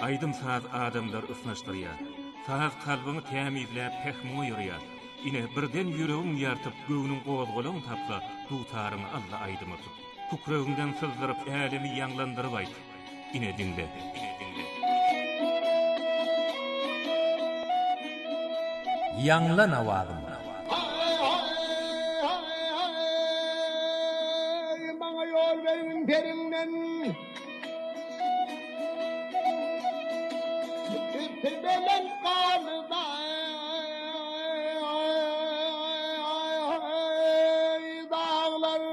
Aydym saz adamlar ısnaşdyrýar. Saz kalbyny tämizläp pehmü ýörýär. Ine birden ýüregiň ýartyp göwnüň gozgalagyny tapsa, tutaryny alla aydyma tut. Pukregiňden sızdyryp älemi ýanglandyryp aýt. Ine dinle. Ýanglan awagym. Maňa ýol berin perinden. Tebelen qalda. Dağlar.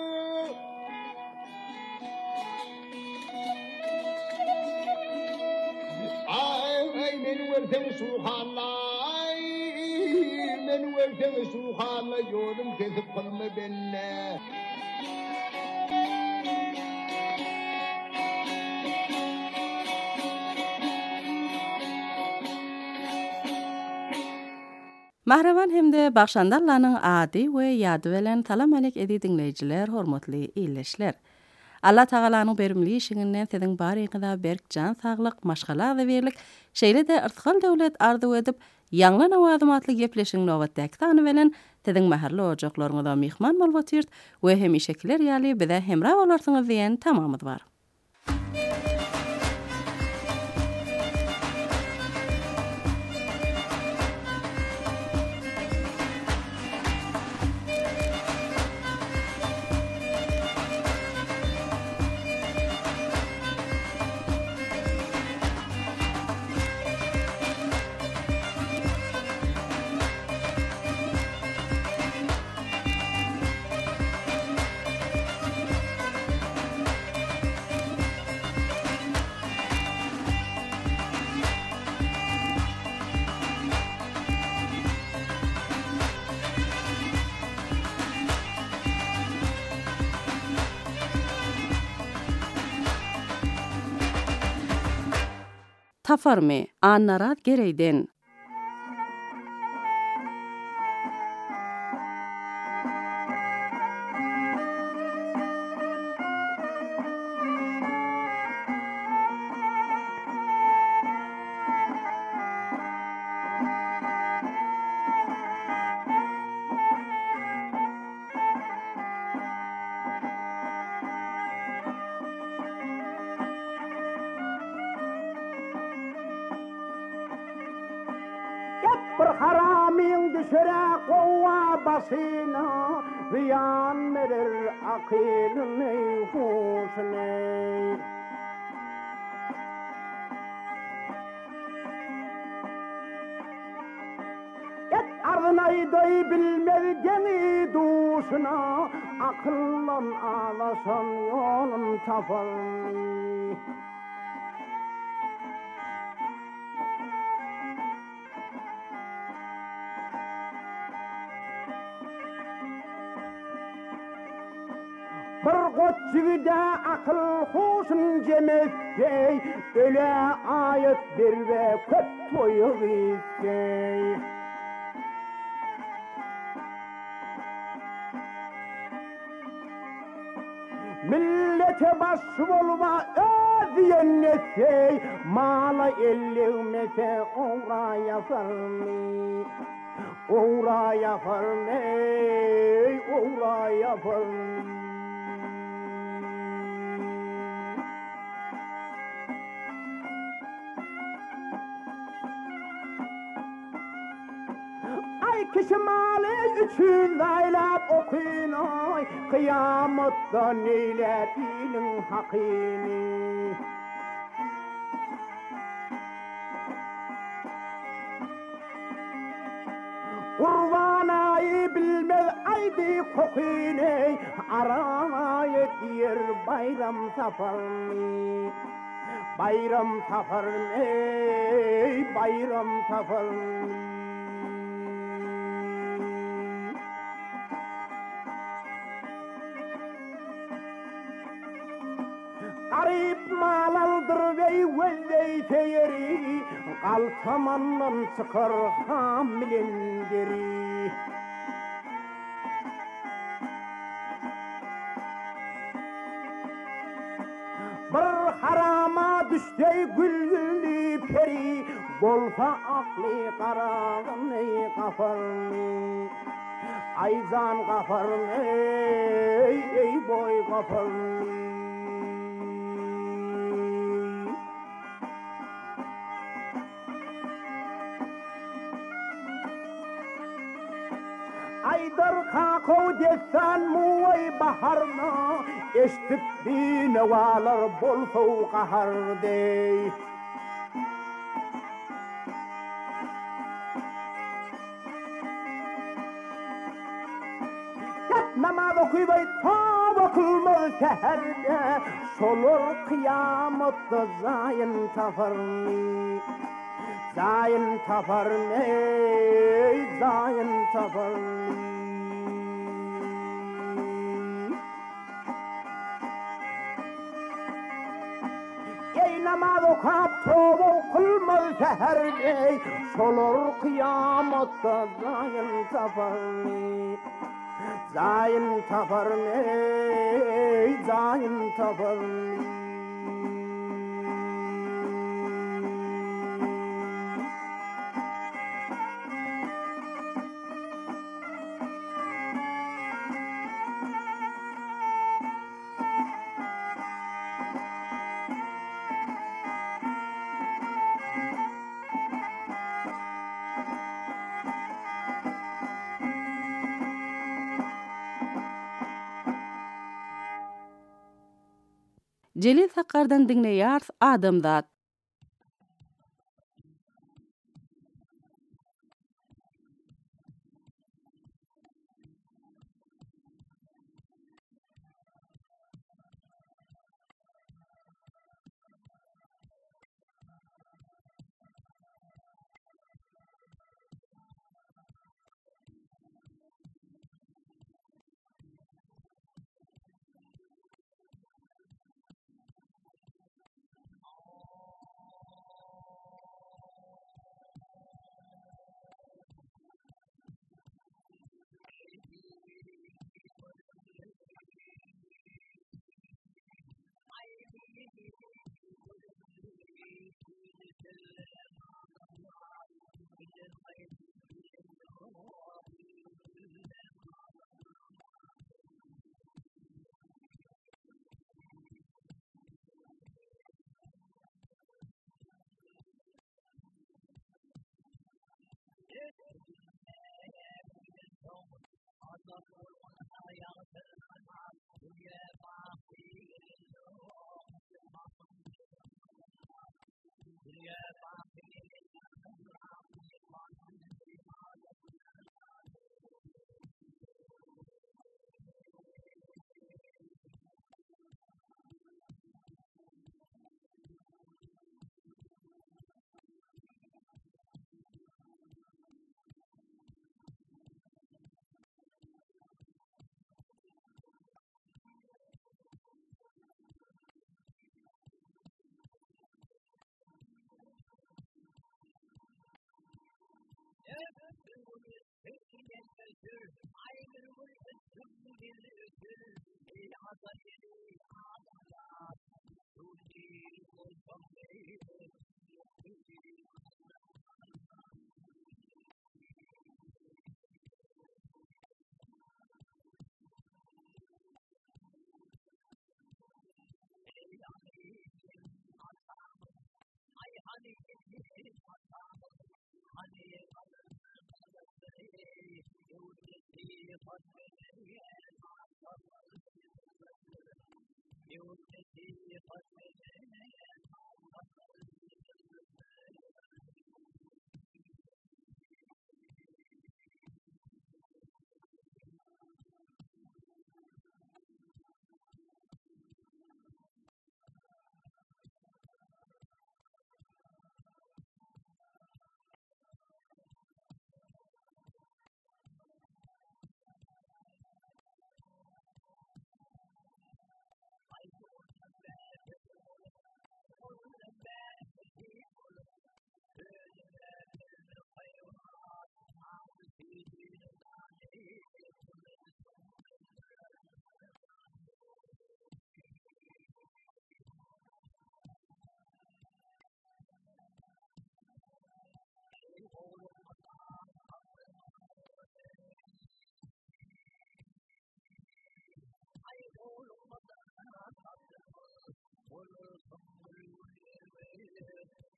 Ay men wertem subhanallah. Men wertem subhanallah ýolum kesip kılma benne. Mahravan hemde Bakşandarlanyň ady we ýady bilen salam alek edi dinleýijiler, hormatly ýyleşler. Allah Tagalanyň berimli işiňinden siziň baryňyza berk jan saglyk, maşgala berlik, şeýle de irtigal döwlet arzu edip ýanglan awazym atly gepleşiň nowatdaky sany bilen siziň maharly ojaklaryňyza mihman bolýar we hemişekiler ýaly bize hemra bolarsyňyz diýen tamamyz bar. Tafarmy, annarat gereyden. Bir haramyň düşere gowa basyna ziyan merer akylyny huşny. Et arnaýdy bilmegeni duşuna akyllan alasan ýolun tapar. Bir goçjyda akyl huşun jemekdey, öle ayet berbe köp toýuýdey. Millete baş bolma ödýennetsey, mala ellemese ora yaparmy. Ora yaparmy, ora yaparmy. Kişi malı üçün laylap okuynoy, kıyamatda neyler ilin hakini. Kurbanayı bilmez aydi kokini, aramaya diyer bayram safarını. Bayram safarını, bayram safarını. Garip mal aldır ve teyeri, kaltamandan çıkar hamilinderi. Bir harama düştey gülgülli peri bolsa akli qarağın ey qafarni ayzan qafarni ey boy qafarni Aydar kakao desan muay baharna eştip binawalar bol fawqahar dey namaz okuyup tavba kılmaz seherde solur kıyametde zayin tafarni zayin tafarni zayin tafarni ey namaz okuyup tavba kılmaz seherde solur kıyametde zayin tafarni zayin tafarni zayin tafarni Celil Sakar'dan dinleýärs Adamzat.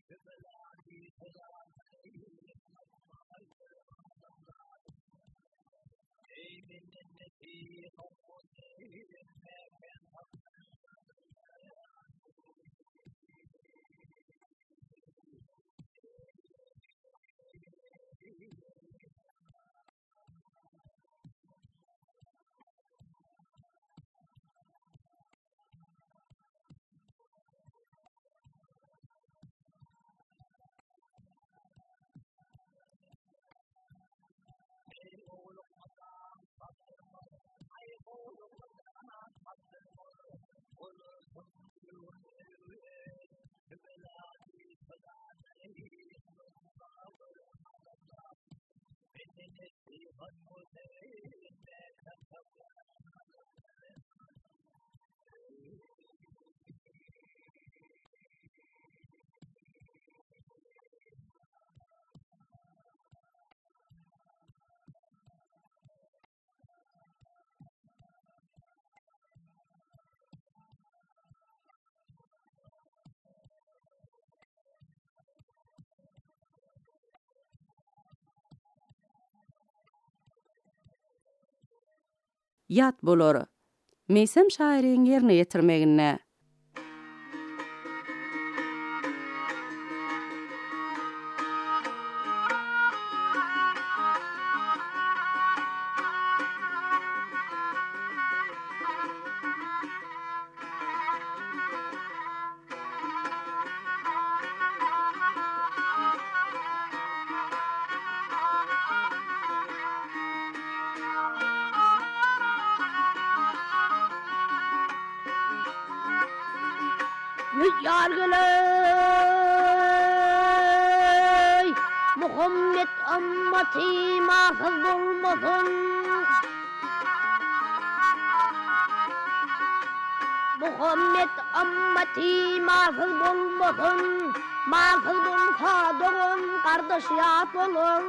Yat bolor. Meysem şairin yerine yetirmegine. Yargılay Muhammed ammati mahfız olmasın. Muhammed ammati mahfız olmasın. Mahfız olsa doğun kardeş yat olur.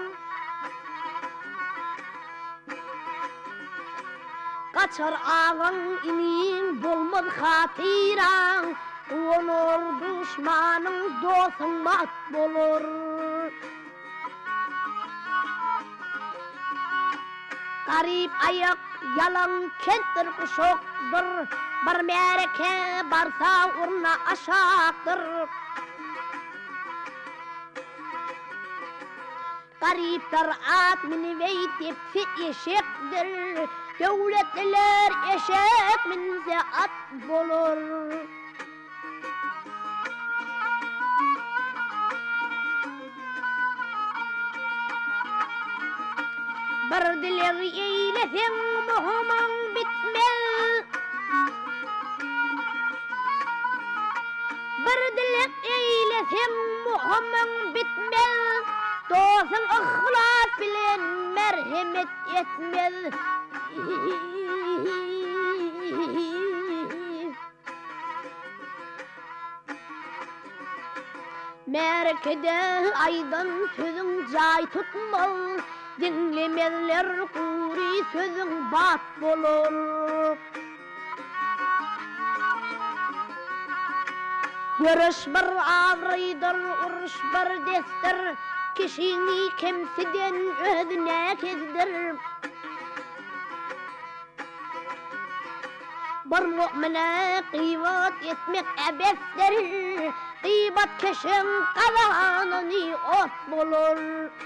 Kaçar ağın inin bulmaz hatiran. Onur düşmanın dostun mat bolur. Garip ayak yalan kentir kuşokdur. Bir mereke barsa urna aşaktır. Garipler at mini veytip fit eşektir. Devletler eşek minse at bolur. Bir diler eylesin muhamman bitmez. Bir diler eylesin muhamman bitmez. Dostun ihlas bilen merhamet etmez. Merkede aydan sözün cay tutmaz. Dinlemezler kuri sözün bat bolur. Görüş bir ağrıdır, uruş bir destir. Kişini kemsiden özüne kezdir. Bir mu'mine kıyvat etmek ebestir. Kıybat keşin kazanını ot bulur.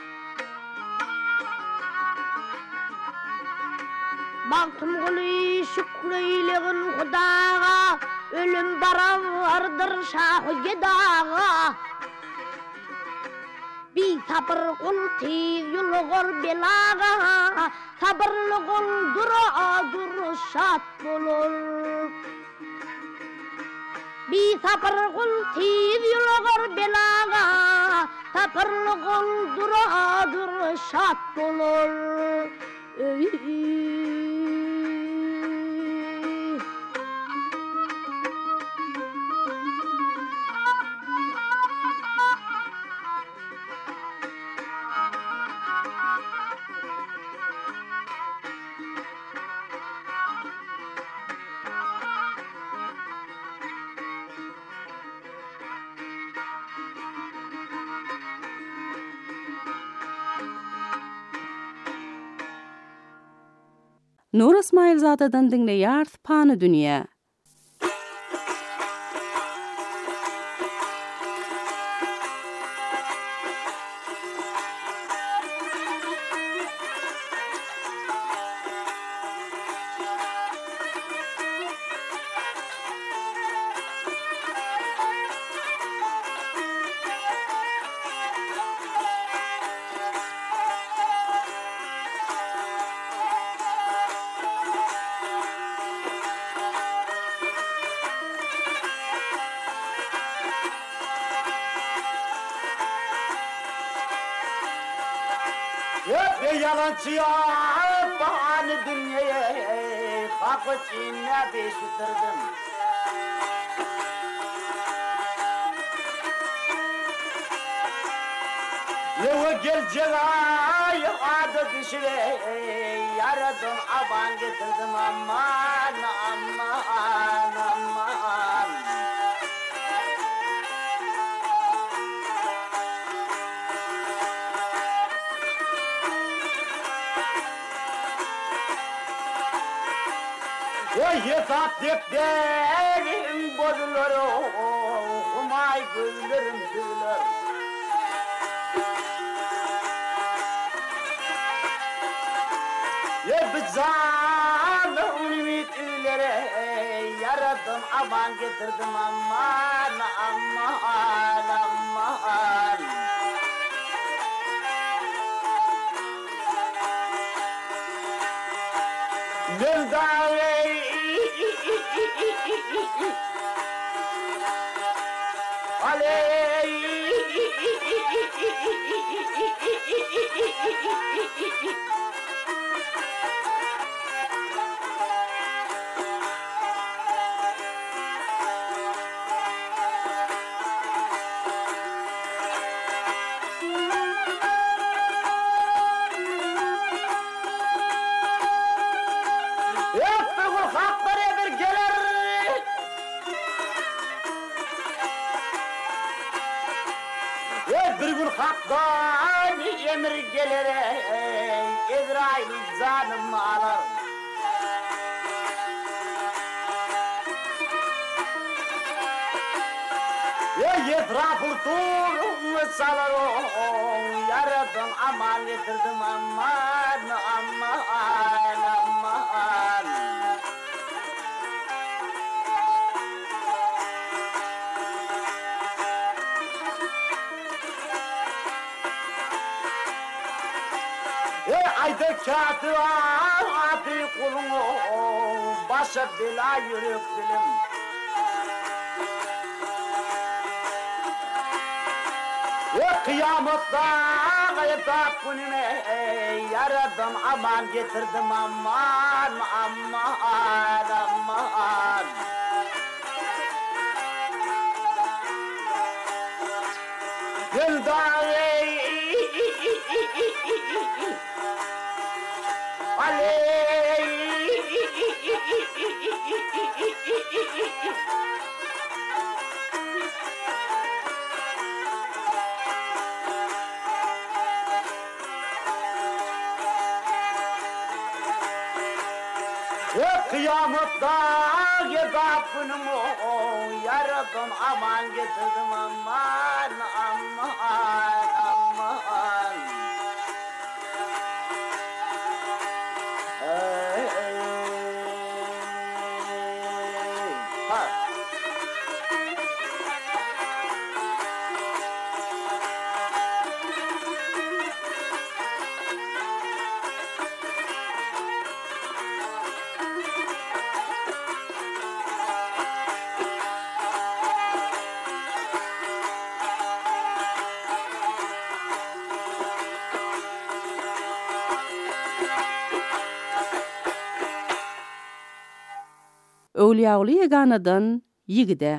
Baktım gülü şükreyleğin Hudağa. Ölüm baravardır şahı gedağa. Bir sabır kul tiz yulgur belağa. Sabırlı kul duradır şat bulur. Bir sabır kul tiz yulgur belağa. Sabırlı kul duradır şat bulur. Nur İsmailzade'den dinleýärs Pany dünýä. Hep yalancıya bahane dünyaya hak içine beştirdim. Yeva geleceğe adet işle yaradan aban getirdim aman aman aman. Yetap defterim bozulur, umay gözlerim süzülür. Bizarlı ümitlere yaradım aman getirdim aman aman aman. Nildare bir gün hakdan emir gelir, İsrail canımı alır. Etrafı tur salar, yaradan aman getirdim aman aman aman. Ayda kağıtı atı kulunu, başa bela yürük dilim. Kıyametta gayet kunime, yaradan aman getirdim aman aman aman. Dildare kıyametta gezap günümü yaradan aman getirdim aman aman aman. Öwliýaly ýeganadan ýigide.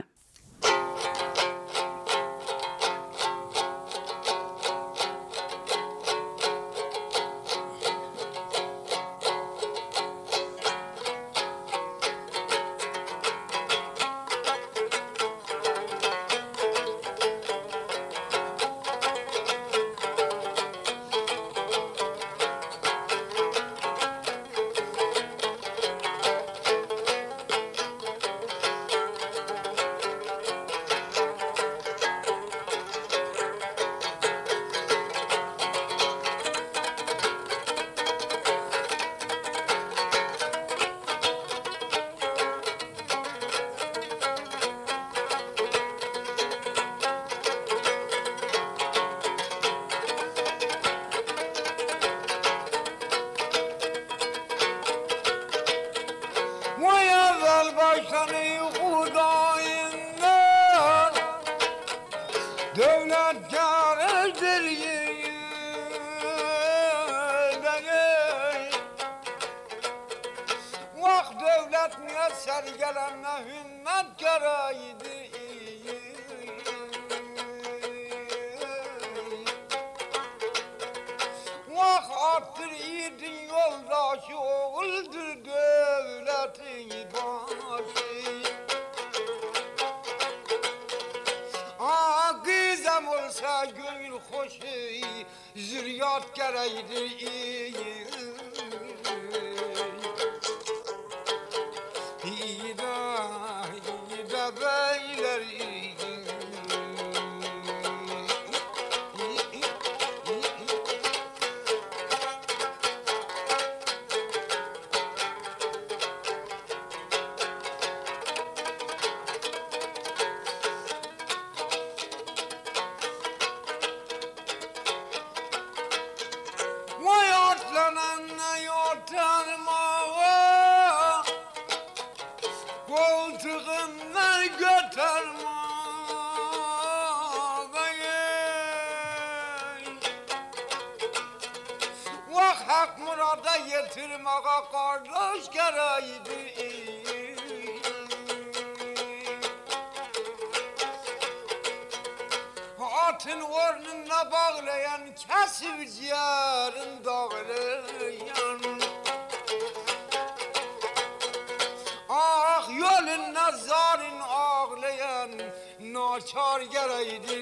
Devlet kârıdır vah devlet niye sergelenme hümmet karaydı vah attır yiğidin yoldaşı oğuldur devletin başı Gizem olsa gönül hoşu zürriyat gereğidir İyi de beyler koltuğumdan götürme vah hak murada yetirmeye kardeş gereğidir atın ornuna bağlayan kesip ciğerin dağlayan ah yolun nazarın ağlayan naçar gereğidir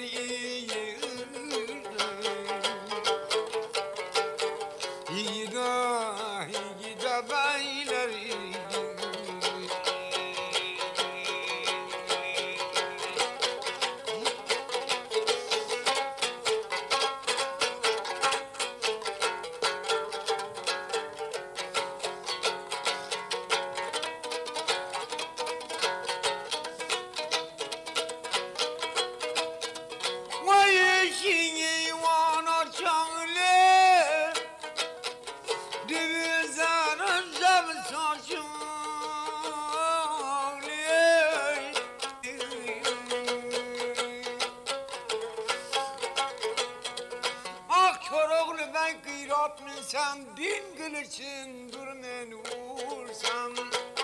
iyi de beyler sen din kılıçın durmen vursan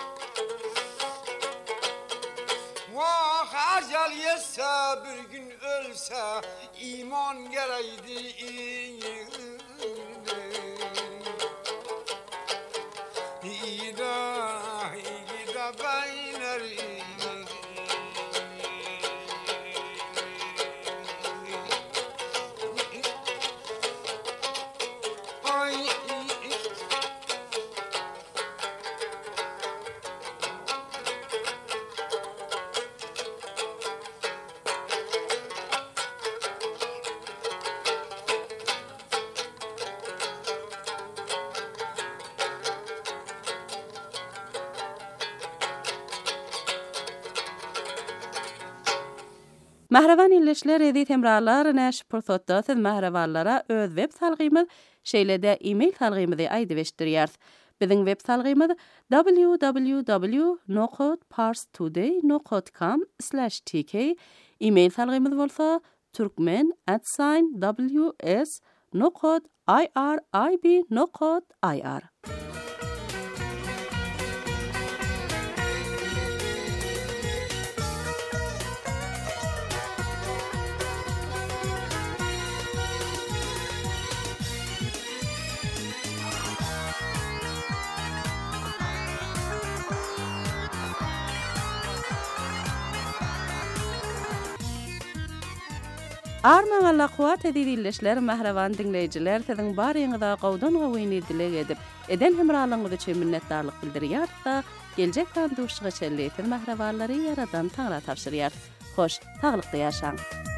vah acel yetse bir gün ölse iman gereğidir iyi de beyler Mahravan illeşler edi temralar näş pursatda siz mahravallara öz web salgymy şeýlede e-mail salgymy aýdyp Biziň web salgymy www.nokotparstoday.com/tk e-mail salgymyz bolsa turkmen@ws.irib.ir Arman Allah kuwat edilişler mahravan dinleyijiler siziň baryňyza gowdan gowyny dilek edip eden hemralygyňyzy üçin minnetdarlyk bildirýär da geljek banduşyga çelleýän mahrawanlary yaradan taňra tapşyrýar. Hoş, taglykda ýaşaň.